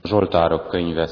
Zsoltárok könyve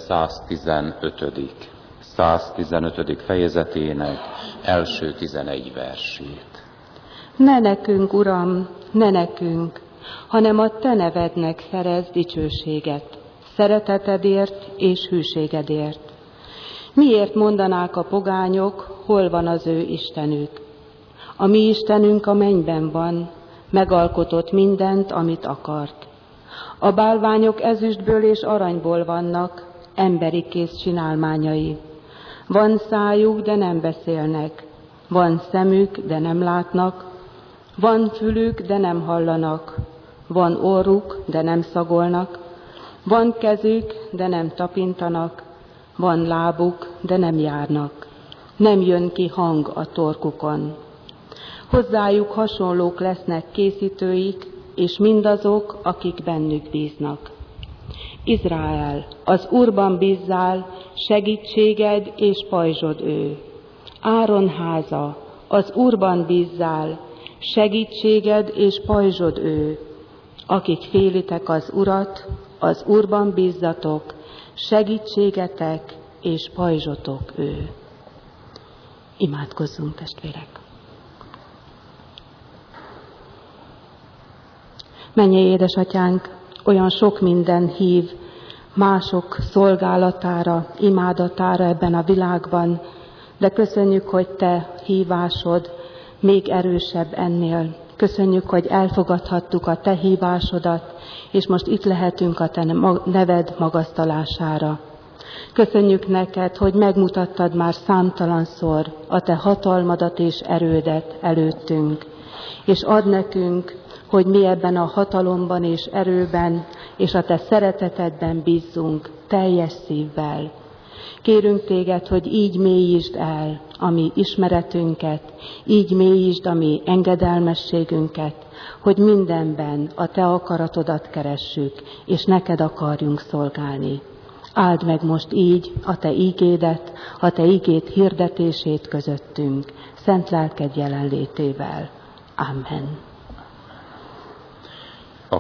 115. fejezetének első 11 versét. Ne nekünk, Uram, ne nekünk, hanem a Te nevednek szerez dicsőséget, szeretetedért és hűségedért. Miért mondanák a pogányok, hol van az ő Istenük? A mi Istenünk a mennyben van, megalkotott mindent, amit akart. A bálványok ezüstből és aranyból vannak, emberi kéz csinálmányai. Van szájuk, de nem beszélnek, van szemük, de nem látnak, van fülük, de nem hallanak, van orruk, de nem szagolnak, van kezük, de nem tapintanak, van lábuk, de nem járnak, nem jön ki hang a torkukon. Hozzájuk hasonlók lesznek készítőik, és mindazok, akik bennük bíznak. Izrael, az Úrban bízzál, segítséged és pajzsod ő. Áron háza, az Úrban bízzál, segítséged és pajzsod ő. Akik félitek az Urat, az Úrban bízzatok, segítségetek és pajzsotok ő. Imádkozzunk, testvérek! Mennyei édesatyánk, olyan sok minden hív mások szolgálatára, imádatára ebben a világban, de köszönjük, hogy Te hívásod még erősebb ennél. Köszönjük, hogy elfogadhattuk a Te hívásodat, és most itt lehetünk a Te neved magasztalására. Köszönjük neked, hogy megmutattad már számtalanszor a Te hatalmadat és erődet előttünk, és ad nekünk, hogy mi ebben a hatalomban és erőben, és a Te szeretetedben bízzunk teljes szívvel. Kérünk Téged, hogy így mélyítsd el a mi ismeretünket, így mélyítsd a mi engedelmességünket, hogy mindenben a Te akaratodat keressük, és neked akarjunk szolgálni. Áld meg most így a Te ígédet, a Te ígéd hirdetését közöttünk, szent lelked jelenlétével. Amen. A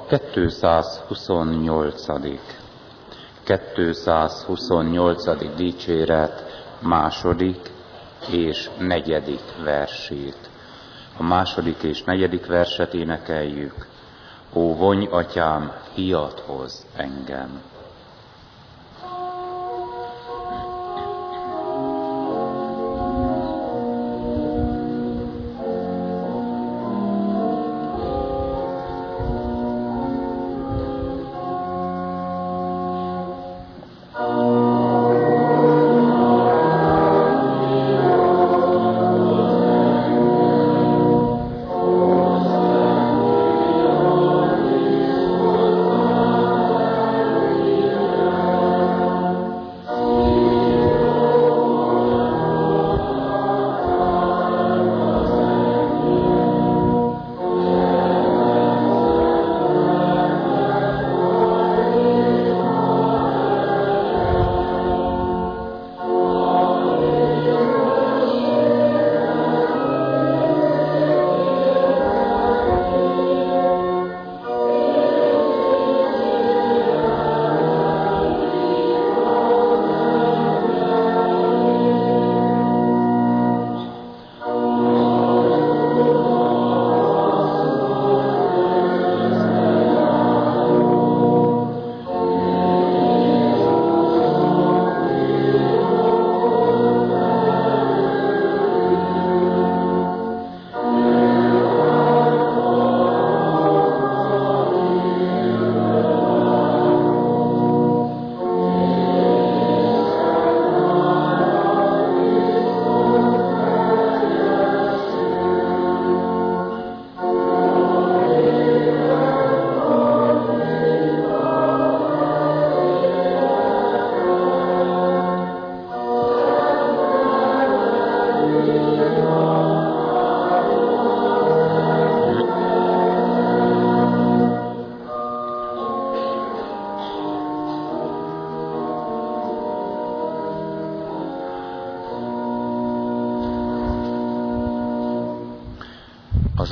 228. dicséret második és negyedik versét. A második és negyedik verset énekeljük. Ó, vonj, atyám, hiathoz engem!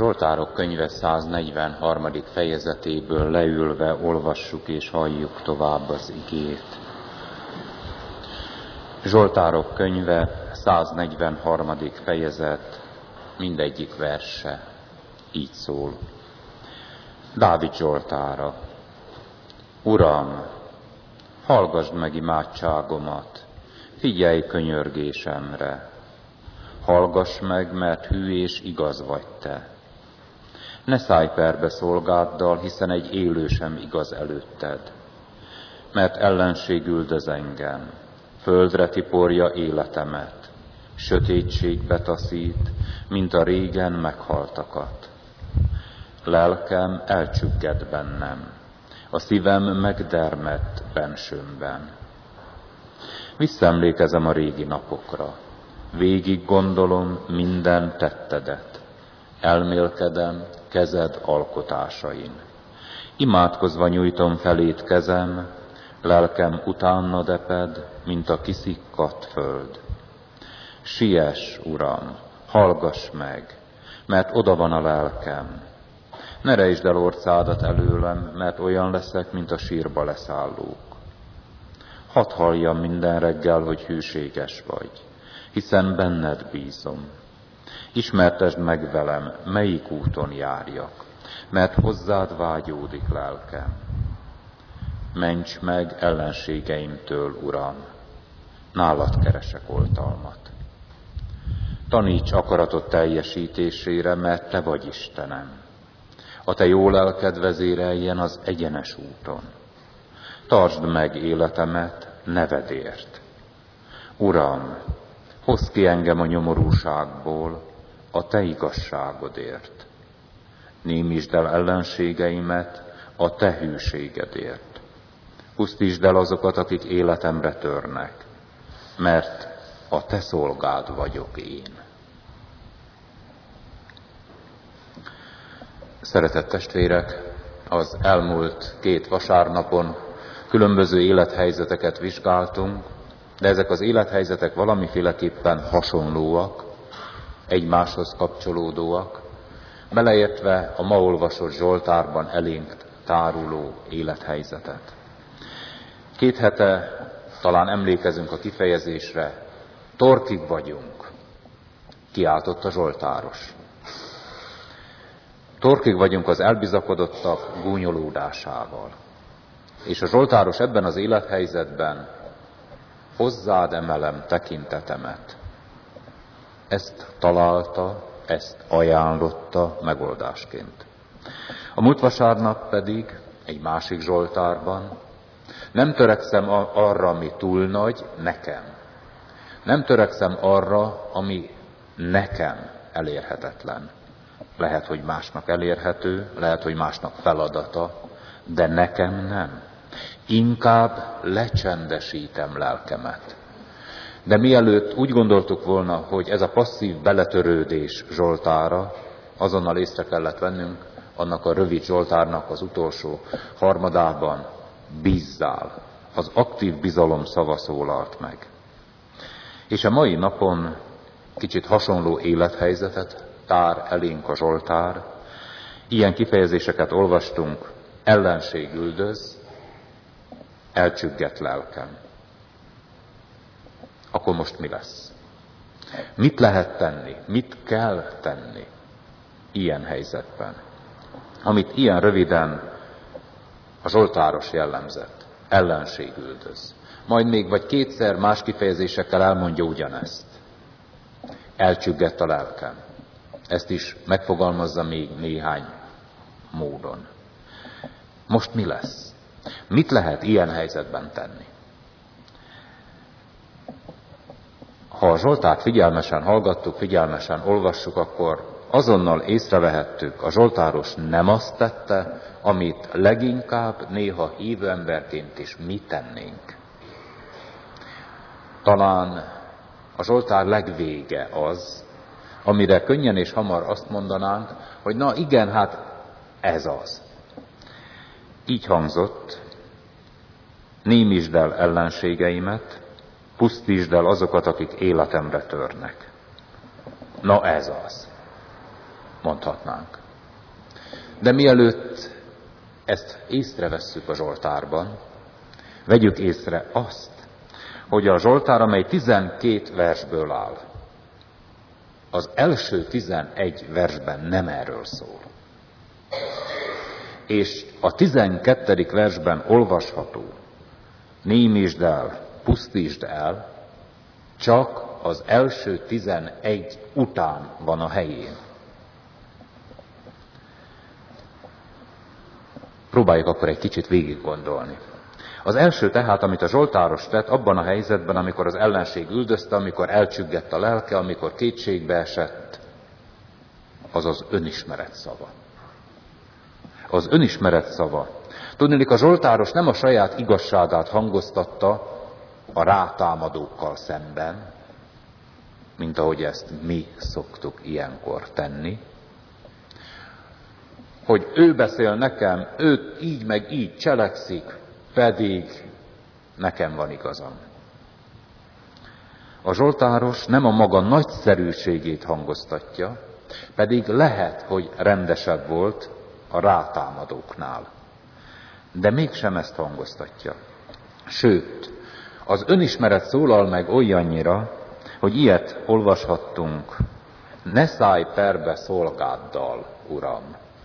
Zsoltárok könyve 143. fejezetéből leülve olvassuk és halljuk tovább az igét. Zsoltárok könyve 143. fejezet, mindegyik verse így szól. Dávid zsoltára. Uram, hallgasd meg imádságomat, figyelj könyörgésemre. Hallgass meg, mert hű és igaz vagy te. Ne szállj perbe szolgáddal, hiszen egy élő sem igaz előtted. Mert ellenség üldöz engem, földre tiporja életemet, sötétségbe taszít, mint a régen meghaltakat. Lelkem elcsügged bennem, a szívem megdermedt bensőmben. Visszaemlékezem a régi napokra, végig gondolom minden tettedet, elmélkedem kezed alkotásain. Imádkozva nyújtom felét kezem, lelkem utána deped, mint a kiszikkadt föld. Siess, Uram, hallgass meg, mert oda van a lelkem. Ne rejtsd el orcádat előlem, mert olyan leszek, mint a sírba leszállók. Hadd halljam minden reggel, hogy hűséges vagy, hiszen benned bízom. Ismertesd meg velem, melyik úton járjak, mert hozzád vágyódik lelkem. Ments meg ellenségeimtől, Uram, nálad keresek oltalmat. Taníts akaratot teljesítésére, mert te vagy Istenem. A te jó lelked vezéreljen az egyenes úton. Tartsd meg életemet nevedért. Uram, hozz ki engem a nyomorúságból a te igazságodért. Némítsd el ellenségeimet a te hűségedért. Pusztítsd el azokat, akik életemre törnek, mert a te szolgád vagyok én. Szeretett testvérek, az elmúlt 2 vasárnapon különböző élethelyzeteket vizsgáltunk, de ezek az élethelyzetek valamiféleképpen hasonlóak, egymáshoz kapcsolódóak, beleértve a ma olvasott Zsoltárban elénk táruló élethelyzetet. 2 hete talán emlékezünk a kifejezésre, torkig vagyunk, kiáltott a zsoltáros. Torkig vagyunk az elbizakodottak gúnyolódásával. És a zsoltáros ebben az élethelyzetben hozzád emelem tekintetemet. Ezt találta, ezt ajánlotta megoldásként. A múlt vasárnap pedig egy másik zsoltárban nem törekszem arra, ami túl nagy nekem. Nem törekszem arra, ami nekem elérhetetlen. Lehet, hogy másnak elérhető, lehet, hogy másnak feladata, de nekem nem. Inkább lecsendesítem lelkemet. De mielőtt úgy gondoltuk volna, hogy ez a passzív beletörődés zsoltára, azonnal észre kellett vennünk, annak a rövid zsoltárnak az utolsó harmadában bízzál. Az aktív bizalom szava szólalt meg. És a mai napon kicsit hasonló élethelyzetet tár elénk a zsoltár. Ilyen kifejezéseket olvastunk, ellenség üldöz, elcsüggett lelkem. Akkor most mi lesz? Mit lehet tenni? Mit kell tenni ilyen helyzetben? Amit ilyen röviden a zsoltáros jellemzett, ellenség üldöz. Majd még vagy 2-szer más kifejezésekkel elmondja ugyanezt. Elcsüggett a lelkem. Ezt is megfogalmazza még néhány módon. Most mi lesz? Mit lehet ilyen helyzetben tenni? Ha a zsoltárt figyelmesen hallgattuk, figyelmesen olvassuk, akkor azonnal észrevehettük, a zsoltáros nem azt tette, amit leginkább néha hívő emberként is mi tennénk. Talán a zsoltár legvége az, amire könnyen és hamar azt mondanánk, hogy na igen, hát ez az. Így hangzott, némítsd el ellenségeimet, pusztítsd el azokat, akik életemre törnek. Na ez az. mondhatnánk. De mielőtt ezt észrevesszük a Zsoltárban, vegyük észre azt, hogy a Zsoltár, amely 12 versből áll, az első 11 versben nem erről szól. És a 12. versben olvasható, némítsd el, pusztítsd el, csak az első 11 után van a helyén. Próbáljuk akkor egy kicsit végig gondolni. Az első tehát, amit a zsoltáros tett abban a helyzetben, amikor az ellenség üldözte, amikor elcsüggett a lelke, amikor kétségbe esett, az az önismeret szava. Az önismeret szava. Tudniillik, a zsoltáros nem a saját igazságát hangoztatta a rátámadókkal szemben, mint ahogy ezt mi szoktuk ilyenkor tenni, hogy ő beszél nekem, ő így meg így cselekszik, pedig nekem van igazam. A zsoltáros nem a maga nagyszerűségét hangoztatja, pedig lehet, hogy rendesebb volt a rátámadóknál. De mégsem ezt hangoztatja. Sőt, az önismeret szólal meg olyannyira, hogy ilyet olvashattunk: ne szállj perbe szolgáddal, Uram.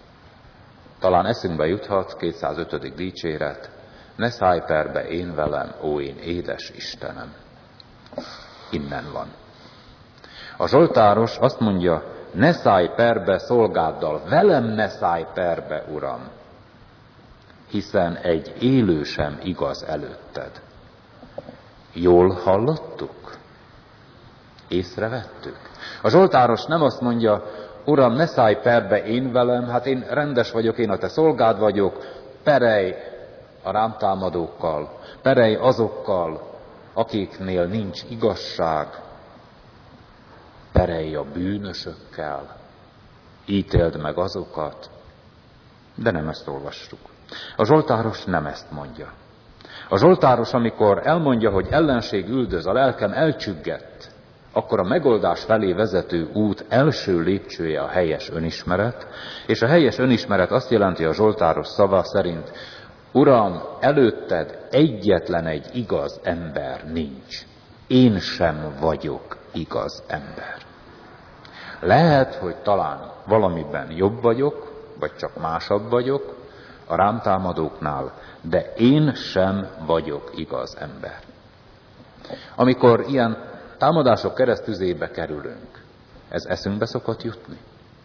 Talán eszünkbe juthat 205. dicséret: ne szállj perbe én velem, ó én édes Istenem. Innen van. A zsoltáros azt mondja: ne szállj perbe szolgáddal, velem ne szállj perbe, Uram, hiszen egy élő sem igaz előtted. Jól hallottuk? Észrevettük? A zsoltáros nem azt mondja: Uram, ne szállj perbe én velem, hát én rendes vagyok, én a te szolgád vagyok, perelj a rám támadókkal, perelj azokkal, akiknél nincs igazság, perelj a bűnösökkel, ítéld meg azokat. De nem ezt olvassuk. A zsoltáros nem ezt mondja. A zsoltáros, amikor elmondja, hogy ellenség üldöz, a lelkem elcsüggett, akkor a megoldás felé vezető út első lépcsője a helyes önismeret, és a helyes önismeret azt jelenti a zsoltáros szava szerint: Uram, előtted egyetlen egy igaz ember nincs. Én sem vagyok igaz ember. Lehet, hogy talán valamiben jobb vagyok, vagy csak másabb vagyok a rám támadóknál, de én sem vagyok igaz ember. Amikor ilyen támadások keresztüzébe kerülünk, ez eszünkbe szokott jutni?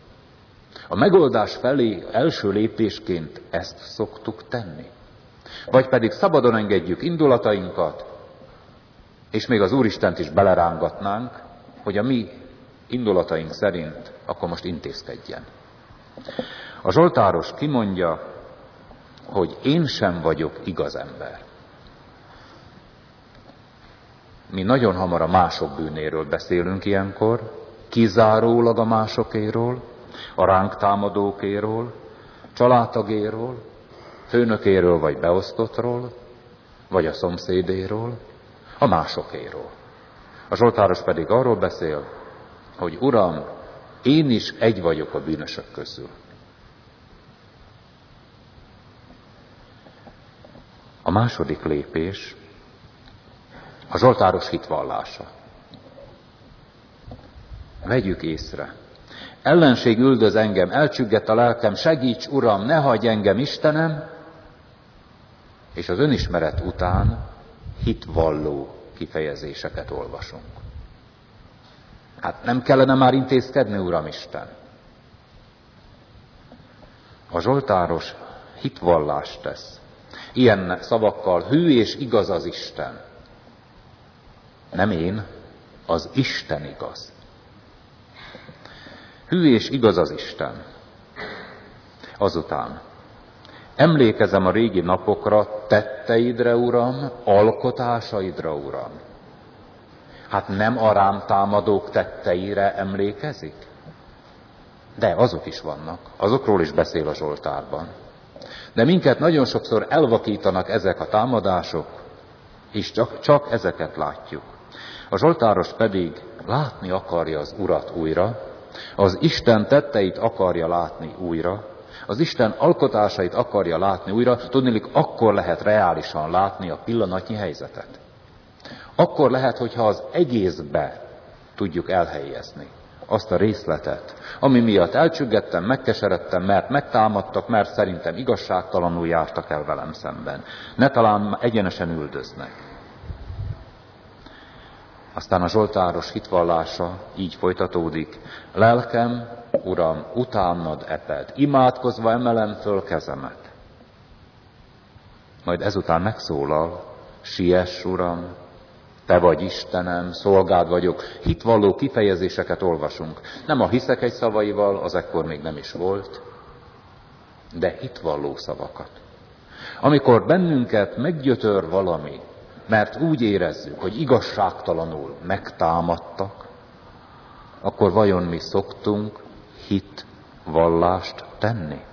A megoldás felé első lépésként ezt szoktuk tenni? Vagy pedig szabadon engedjük indulatainkat, és még az Úristent is belerángatnánk, hogy a mi indulataink szerint akkor most intézkedjen. A zsoltáros kimondja, hogy én sem vagyok igaz ember. Mi nagyon hamar a mások bűnéről beszélünk ilyenkor, kizárólag a másokéről, a ránk támadókéről, családtagéről, főnökéről vagy beosztottról, vagy a szomszédéről, a másokéről. A zsoltáros pedig arról beszél, hogy Uram, én is egy vagyok a bűnösök közül. A második lépés a zsoltáros hitvallása. Vegyük észre. Ellenség üldöz engem, elcsüggett a lelkem, segíts, Uram, ne hagyj engem, Istenem! És az önismeret után hitvalló kifejezéseket olvasunk. Hát nem kellene már intézkedni, Uramisten? A zsoltáros hitvallást tesz. Ilyen szavakkal: hű és igaz az Isten. Nem én, az Isten igaz. Hű és igaz az Isten. Azután: emlékezem a régi napokra, tetteidre, Uram, alkotásaidra, Uram. Hát nem a rám támadók tetteire emlékezik? De azok is vannak, azokról is beszél a zsoltárban. De minket nagyon sokszor elvakítanak ezek a támadások, és csak ezeket látjuk. A zsoltáros pedig látni akarja az Urat újra, az Isten tetteit akarja látni újra, az Isten alkotásait akarja látni újra, tudniillik akkor lehet reálisan látni a pillanatnyi helyzetet. Akkor lehet, hogyha az egészbe tudjuk elhelyezni azt a részletet, ami miatt elcsüggettem, megkeseredtem, mert megtámadtak, mert szerintem igazságtalanul jártak el velem szemben. Ne talán egyenesen üldöznek. Aztán a zsoltáros hitvallása így folytatódik. Lelkem, Uram, utánad eped, imádkozva emelem föl kezemet. Majd ezután megszólal, siess, Uram, Te vagy Istenem, szolgád vagyok. Hitvalló kifejezéseket olvasunk. Nem a hiszek egy szavaival, az ekkor még nem is volt, de hitvalló szavakat. Amikor bennünket meggyötör valami, mert úgy érezzük, hogy igazságtalanul megtámadtak, akkor vajon mi szoktunk hitvallást tenni?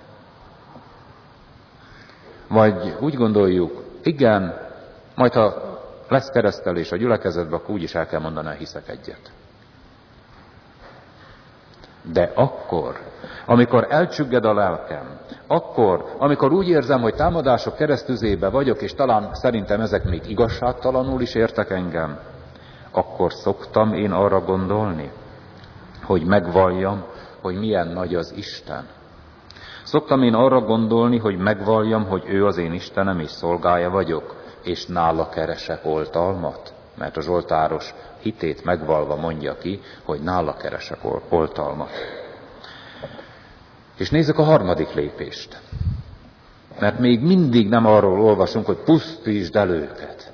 Vagy úgy gondoljuk, igen, majd ha lesz keresztelés a gyülekezetben, akkor úgyis el kell mondani, hogy hiszek egyet. De akkor, amikor elcsügged a lelkem, akkor, amikor úgy érzem, hogy támadások keresztüzébe vagyok, és talán szerintem ezek még igazságtalanul is értek engem, akkor szoktam én arra gondolni, hogy megvalljam, hogy milyen nagy az Isten. Szoktam én arra gondolni, hogy megvalljam, hogy ő az én Istenem és szolgája vagyok, és nála keresek oltalmat, mert a zsoltáros hitét megvalva mondja ki, hogy nála keresek oltalmat. És nézzük a harmadik lépést. Mert még mindig nem arról olvasunk, hogy pusztítsd el őket.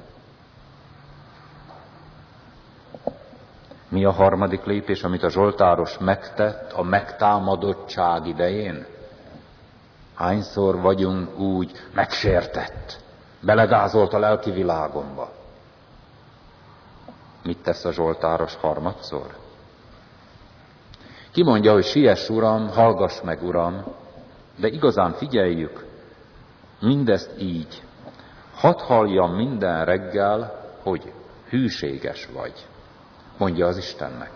Mi a harmadik lépés, amit a zsoltáros megtett a megtámadottság idején? Hányszor vagyunk úgy megsértett, belegázolt a lelki világomba? Mit tesz a zsoltáros harmadszor? Ki mondja, hogy siess, Uram, hallgass meg, Uram, de igazán figyeljük, mindezt így. Hadd halljam minden reggel, hogy hűséges vagy, mondja az Istennek.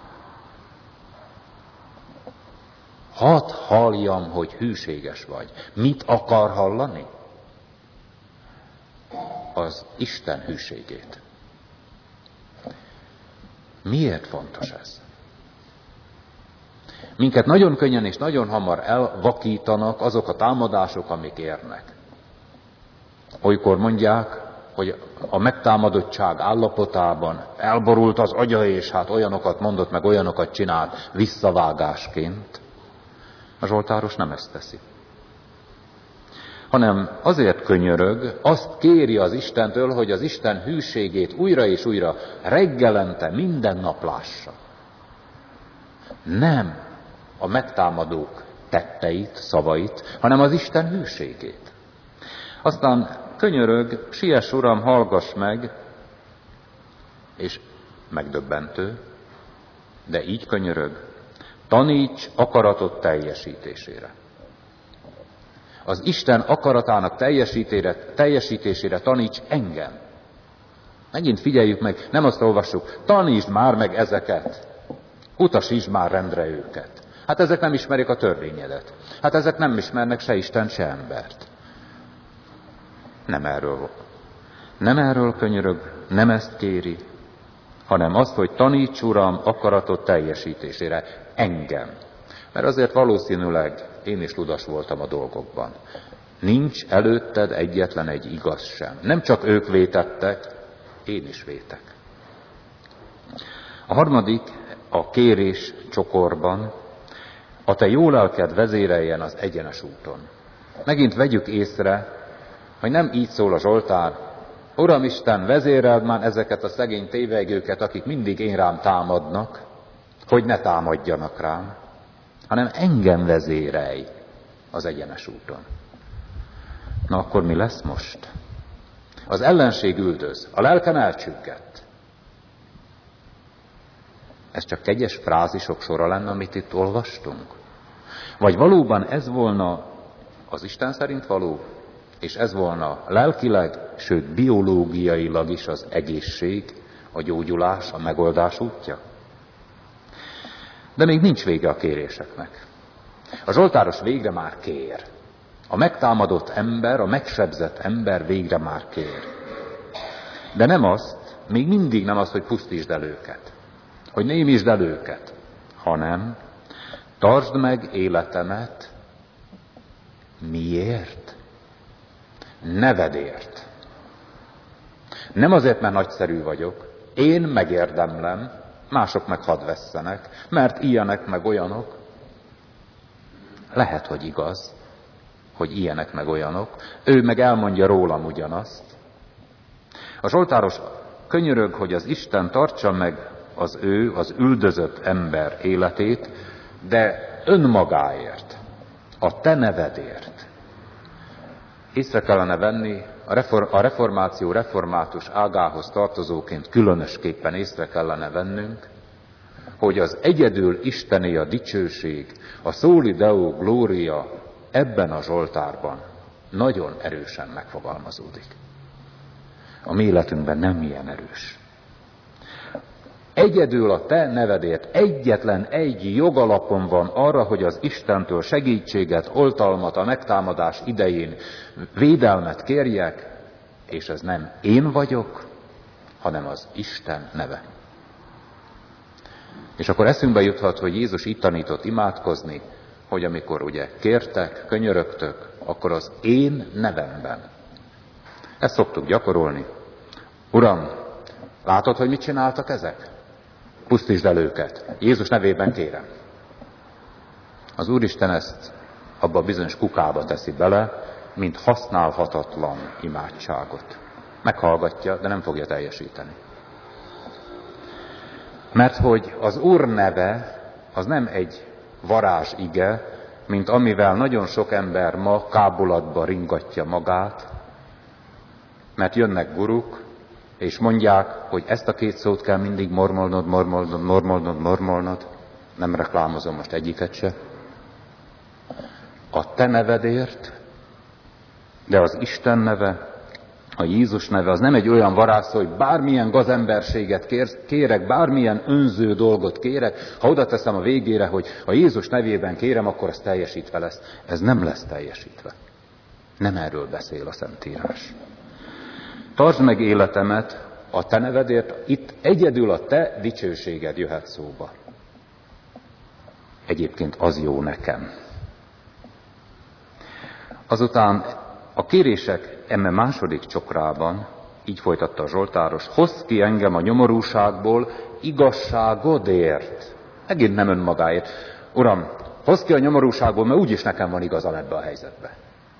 Hadd halljam, hogy hűséges vagy. Mit akar hallani? Az Isten hűségét. Miért fontos ez? Minket nagyon könnyen és nagyon hamar elvakítanak azok a támadások, amik érnek. Olykor mondják, hogy a megtámadottság állapotában elborult az agya, és hát olyanokat mondott, meg olyanokat csinált visszavágásként. A zsoltáros nem ezt teszi. Hanem azért könyörög, azt kéri az Istentől, hogy az Isten hűségét újra és újra reggelente minden nap lássa. Nem a megtámadók tetteit, szavait, hanem az Isten hűségét. Aztán könyörög, siess, Uram, hallgass meg, és megdöbbentő, de így könyörög, taníts akaratot teljesítésére. Az Isten akaratának teljesítésére taníts engem. Megint figyeljük meg, nem azt olvassuk, tanítsd már meg ezeket, utasítsd már rendre őket. Hát ezek nem ismerik a törvényedet. Hát ezek nem ismernek se Isten, se embert. Nem erről könyörög, nem ezt kéri, hanem azt, hogy taníts, Uram, akaratot teljesítésére engem. Mert azért valószínűleg én is ludas voltam a dolgokban. Nincs előtted egyetlen egy igaz sem. Nem csak ők vétettek, én is vétek. A harmadik, a kérés csokorban, a te jó lelked vezéreljen az egyenes úton. Megint vegyük észre, hogy nem így szól a zsoltár, Uram Isten, vezéreld már ezeket a szegény tévegőket, akik mindig én rám támadnak, hogy ne támadjanak rám, hanem engem vezérelj az egyenes úton. Na akkor mi lesz most? Az ellenség üldöz, a lelkem elcsüggett. Ez csak kegyes frázisok sora lenne, amit itt olvastunk? Vagy valóban ez volna az Isten szerint való, és ez volna lelkileg, sőt biológiailag is az egészség, a gyógyulás, a megoldás útja? De még nincs vége a kéréseknek. A zsoltáros végre már kér. A megtámadott ember, a megsebzett ember végre már kér. De nem azt, még mindig nem azt, hogy pusztítsd el őket, hogy némítsd el őket, hanem tartsd meg életemet. Miért? Nevedért. Nem azért, mert nagyszerű vagyok, én megérdemlem, mások meg hadd vesszenek, mert ilyenek meg olyanok. Lehet, hogy igaz, hogy ilyenek meg olyanok, ő meg elmondja rólam ugyanazt. A zsoltáros könyörög, hogy az Isten tartsa meg az üldözött ember életét, de önmagáért, a te nevedért. Észre kellene venni, a reformáció református ágához tartozóként különösképpen észre kellene vennünk, hogy az egyedül Istené a dicsőség, a soli Deo gloria ebben a zsoltárban nagyon erősen megfogalmazódik. A mi életünkben nem ilyen erős. Egyedül a te nevedért egyetlen egy jogalapon van arra, hogy az Istentől segítséget, oltalmat a megtámadás idején védelmet kérjek, és ez nem én vagyok, hanem az Isten neve. És akkor eszünkbe juthat, hogy Jézus így tanított imádkozni, hogy amikor ugye kértek, könyörögtök, akkor az én nevemben. Ezt szoktuk gyakorolni. Uram, látod, hogy mit csináltak ezek? Pusztítsd el őket. Jézus nevében kérem. Az Úristen ezt abba a bizonyos kukába teszi bele, mint használhatatlan imádságot. Meghallgatja, de nem fogja teljesíteni. Mert hogy az Úr neve az nem egy varázsige, mint amivel nagyon sok ember ma kábulatba ringatja magát, mert jönnek guruk, és mondják, hogy ezt a két szót kell mindig mormolnod, nem reklámozom most egyiket se. A te nevedért, de az Isten neve, a Jézus neve, az nem egy olyan varázsszó, hogy bármilyen gazemberséget kérek, bármilyen önző dolgot kérek, ha oda teszem a végére, hogy a Jézus nevében kérem, akkor ez teljesítve lesz. Ez nem lesz teljesítve. Nem erről beszél a Szentírás. Tartsd meg életemet a te nevedért, itt egyedül a te dicsőséged jöhet szóba. Egyébként az jó nekem. Azután a kérések eme második csokrában, így folytatta a zsoltáros, hozz ki engem a nyomorúságból igazságodért. Megint nem önmagáért. Uram, hozz ki a nyomorúságból, mert úgyis nekem van igazam ebbe a helyzetbe.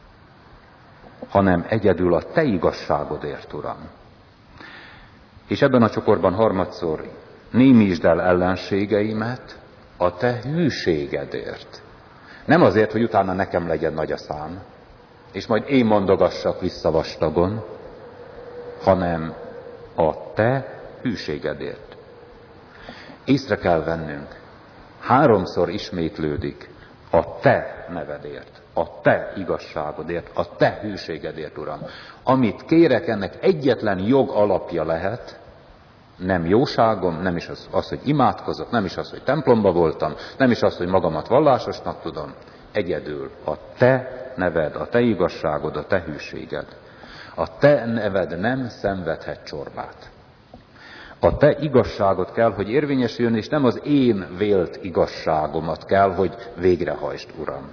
Hanem egyedül a te igazságodért, Uram. És ebben a csokorban harmadszor, némítsd el ellenségeimet a te hűségedért. Nem azért, hogy utána nekem legyen nagy a szám, és majd én mondogassak vissza vastagon, hanem a te hűségedért. Észre kell vennünk, 3-szor ismétlődik a te nevedért, a te igazságodért, a te hűségedért, Uram. Amit kérek, ennek egyetlen jog alapja lehet, nem jóságom, nem is az, hogy imádkozok, nem is az, hogy templomba voltam, nem is az, hogy magamat vallásosnak tudom, egyedül a te neved, a te igazságod, a te hűséged. A te neved nem szenvedhet csorbát. A te igazságod kell, hogy érvényesüljön, és nem az én vélt igazságomat kell, hogy végrehajtsd, Uram.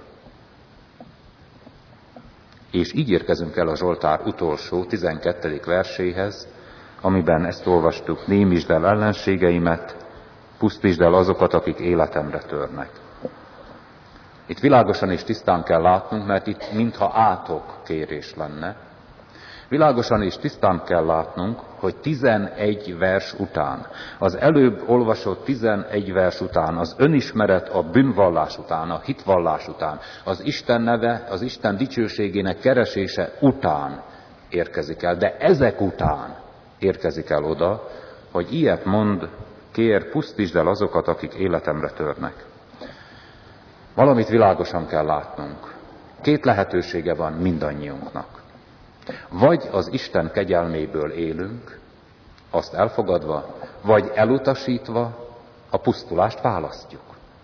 És így érkezünk el a Zsoltár utolsó, 12. verséhez, amiben ezt olvastuk, némítsd el ellenségeimet, pusztítsd el azokat, akik életemre törnek. Itt világosan és tisztán kell látnunk, mert itt mintha átok kérés lenne. Világosan és tisztán kell látnunk, hogy 11 vers után, az előbb olvasott 11 vers után, az önismeret, a bűnvallás után, a hitvallás után, az Isten neve, az Isten dicsőségének keresése után érkezik el. De ezek után érkezik el oda, hogy ilyet mond, kér, pusztítsd el azokat, akik életemre törnek. Valamit világosan kell látnunk. 2 lehetősége van mindannyiunknak. Vagy az Isten kegyelméből élünk, azt elfogadva, vagy elutasítva a pusztulást választjuk.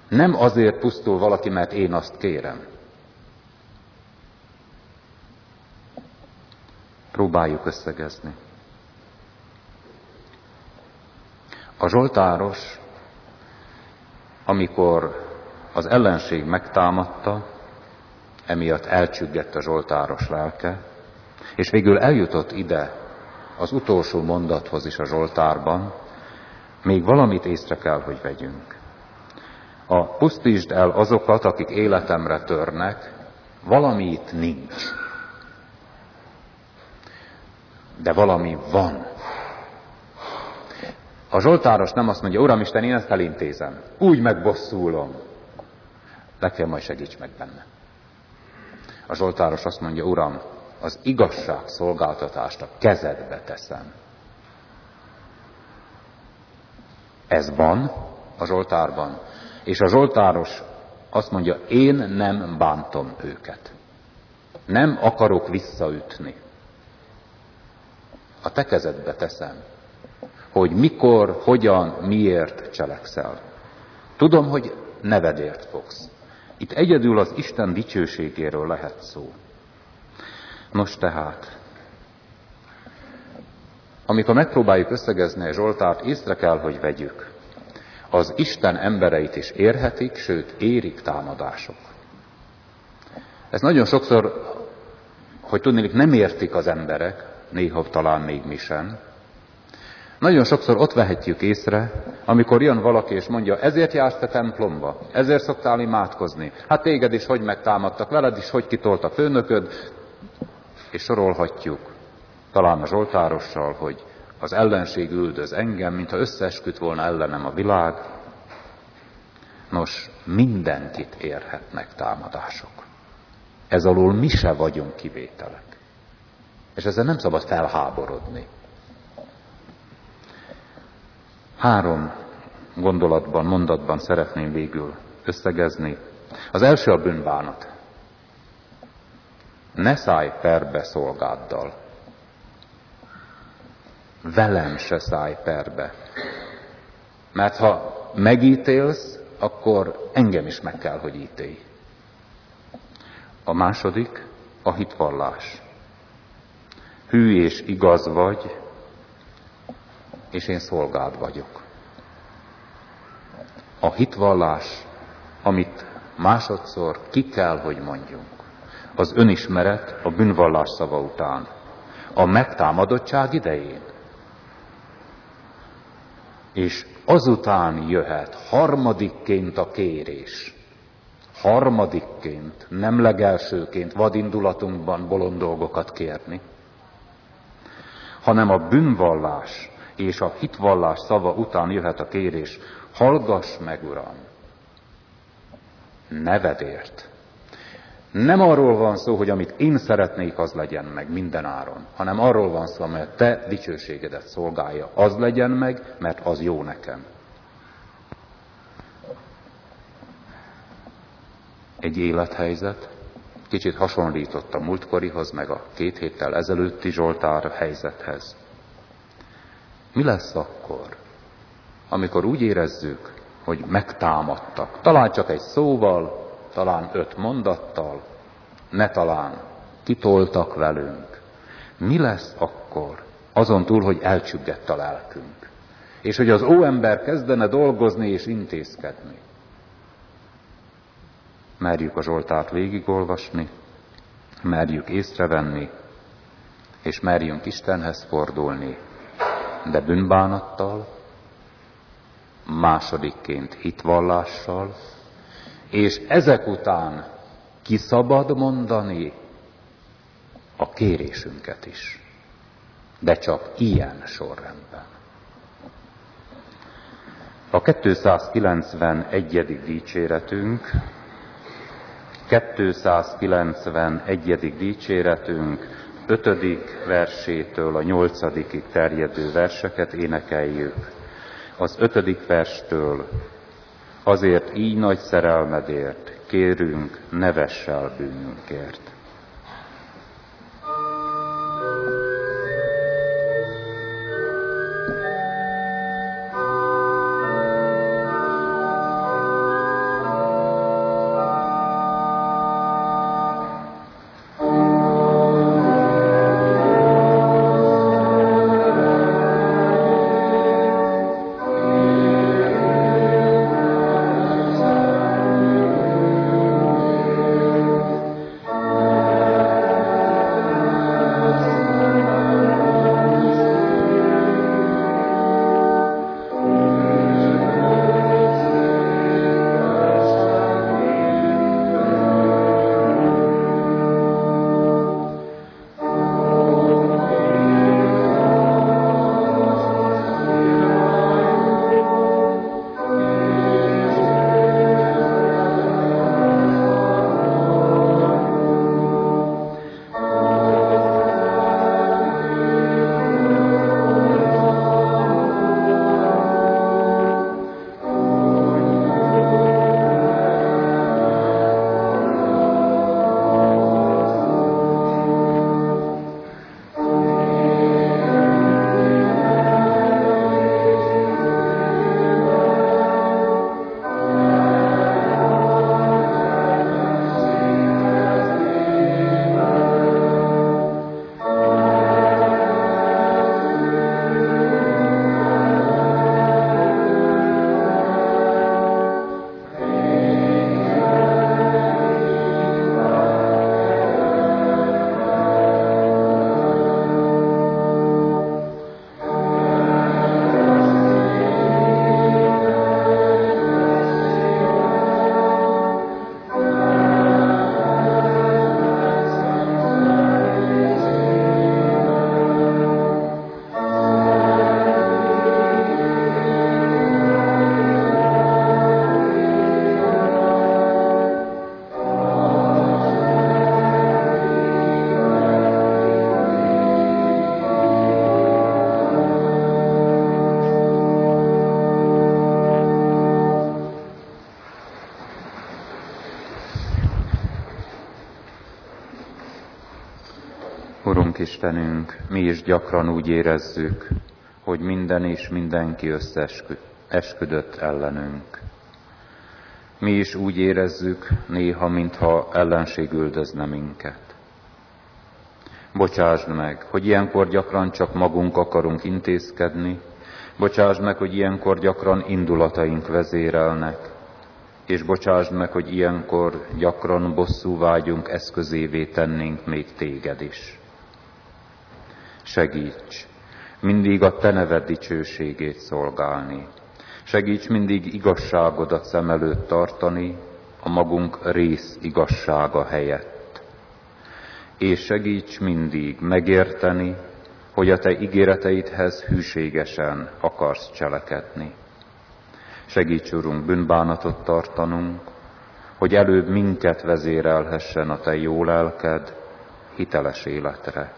Nem azért pusztul valaki, mert én azt kérem. Próbáljuk összegezni. A zsoltáros, amikor az ellenség megtámadta, emiatt elcsüggett a zsoltáros lelke, és végül eljutott ide az utolsó mondathoz is a zsoltárban, még valamit észre kell, hogy vegyünk. A pusztítsd el azokat, akik életemre törnek, valami itt nincs. De valami van. A zsoltáros nem azt mondja, Uramisten, én ezt elintézem, úgy megbosszulom. Legfeljebb majd segíts meg benne. A zsoltáros azt mondja, Uram, az igazság szolgáltatást a kezedbe teszem. Ez van a zsoltárban. És a zsoltáros azt mondja, én nem bántom őket. Nem akarok visszaütni. A te kezedbe teszem, hogy mikor, hogyan, miért cselekszel. Tudom, hogy nevedért fogsz. Itt egyedül az Isten dicsőségéről lehet szó. Nos tehát, amikor megpróbáljuk összegezni a zsoltárt, észre kell, hogy vegyük. Az Isten embereit is érhetik, sőt érik támadások. Ez nagyon sokszor, hogy tudnék, nem értik az emberek, néha talán még mi sem. Nagyon sokszor ott vehetjük észre, amikor jön valaki és mondja, ezért jársz te templomba, ezért szoktál imádkozni. Hát téged is hogy megtámadtak, veled is hogy kitolt a főnököd, és sorolhatjuk talán a zsoltárossal, hogy az ellenség üldöz engem, mintha összeesküdt volna ellenem a világ. Nos, mindenkit érhetnek támadások. Ez alól mi se vagyunk kivételek. És ezzel nem szabad felháborodni. 3 gondolatban, mondatban szeretném végül összegezni. Az első a bűnbánat. Ne szállj perbe szolgáddal. Velem se szállj perbe. Mert ha megítélsz, akkor engem is meg kell, hogy ítélj. A második a hitvallás. Hű és igaz vagy, és én szolgád vagyok. A hitvallás, amit másodszor ki kell, hogy mondjunk, az önismeret a bűnvallás szava után, a megtámadottság idején. És azután jöhet harmadikként a kérés. Harmadikként, nem legelsőként vadindulatunkban bolond dolgokat kérni, hanem a bűnvallás és a hitvallás szava után jöhet a kérés. Hallgass meg, Uram, nevedért. Nem arról van szó, hogy amit én szeretnék, az legyen meg minden áron, hanem arról van szó, mert te dicsőségedet szolgálja. Az legyen meg, mert az jó nekem. Egy élethelyzet, kicsit hasonlított a múltkorihoz, meg a 2 héttel ezelőtti Zsoltár helyzethez. Mi lesz akkor, amikor úgy érezzük, hogy megtámadtak, talán csak egy szóval, talán 5 mondattal, ne talán kitoltak velünk. Mi lesz akkor, azon túl, hogy elcsüggett a lelkünk, és hogy az óember kezdene dolgozni és intézkedni? Merjük a Zsoltárt végigolvasni, merjük észrevenni, és merjünk Istenhez fordulni, de bűnbánattal, másodikként hitvallással, és ezek után ki szabad mondani a kérésünket is, de csak ilyen sorrendben. A 291. dicséretünk, 5. versétől a 8. terjedő verseket énekeljük. Az 5. verstől: azért így nagy szerelmedért kérünk, ne vess el bűnünkért. Urunk Istenünk, mi is gyakran úgy érezzük, hogy minden és mindenki összeesküdött ellenünk. Mi is úgy érezzük néha, mintha ellenség üldözne minket. Bocsásd meg, hogy ilyenkor gyakran csak magunk akarunk intézkedni, bocsásd meg, hogy ilyenkor gyakran indulataink vezérelnek, és bocsásd meg, hogy ilyenkor gyakran bosszúvágyunk eszközévé tennénk még téged is. Segíts mindig a te neved dicsőségét szolgálni. Segíts mindig igazságodat szem előtt tartani a magunk rész igazsága helyett. És segíts mindig megérteni, hogy a te ígéreteidhez hűségesen akarsz cselekedni. Segíts, Urunk, bűnbánatot tartanunk, hogy előbb minket vezérelhessen a te jó lelked hiteles életre.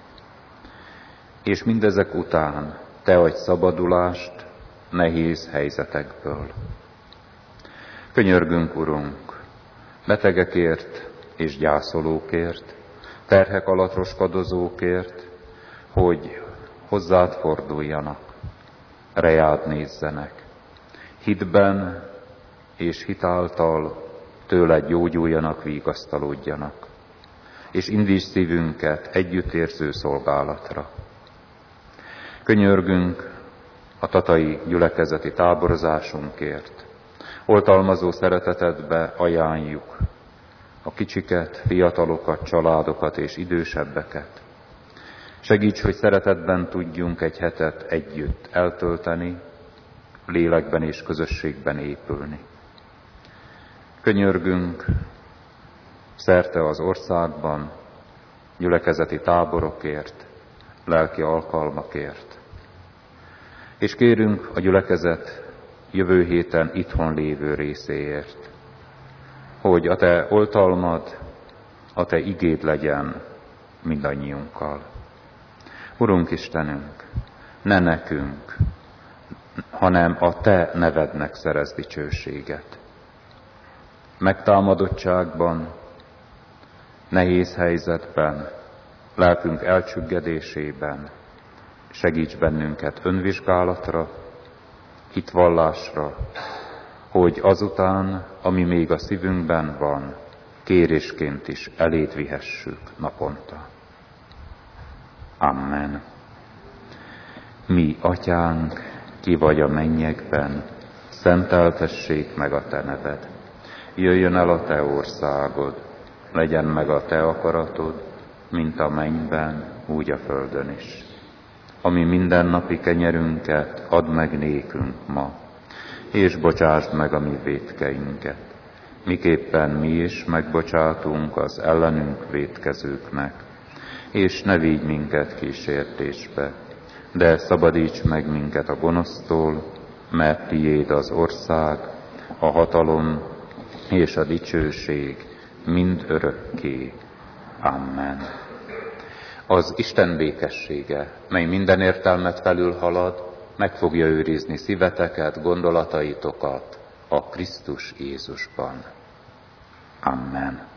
És mindezek után te adj szabadulást nehéz helyzetekből. Könyörgünk, Urunk, betegekért és gyászolókért, terhek alatt roskadozókért, hogy hozzád forduljanak, reád nézzenek, hitben és hitáltal tőled gyógyuljanak, vigasztalódjanak, és indíts szívünket együttérző szolgálatra. Könyörgünk a tatai gyülekezeti táborozásunkért. Oltalmazó szeretetedbe ajánljuk a kicsiket, fiatalokat, családokat és idősebbeket. Segíts, hogy szeretetben tudjunk egy hetet együtt eltölteni, lélekben és közösségben épülni. Könyörgünk szerte az országban gyülekezeti táborokért, lelki alkalmakért. És kérünk a gyülekezet jövő héten itthon lévő részéért, hogy a te oltalmad, a te igéd legyen mindannyiunkkal. Urunk Istenünk, ne nekünk, hanem a te nevednek szerez dicsőséget. Megtámadottságban, nehéz helyzetben, lelkünk elcsüggedésében segíts bennünket önvizsgálatra, hitvallásra, hogy azután, ami még a szívünkben van, kérésként is eléd vihessük naponta. Amen. Mi, Atyánk, ki vagy a mennyekben, szenteltessék meg a te neved. Jöjjön el a te országod, legyen meg a te akaratod, mint a mennyben, úgy a földön is. Ami mindennapi kenyerünket add meg nékünk ma, és bocsásd meg a mi vétkeinket, miképpen mi is megbocsátunk az ellenünk vétkezőknek, és ne vigy minket kísértésbe, de szabadíts meg minket a gonosztól, mert tiéd az ország, a hatalom és a dicsőség mind örökké. Amen. Az Isten békessége, mely minden értelmet felülhalad, meg fogja őrizni szíveteket, gondolataitokat a Krisztus Jézusban. Amen.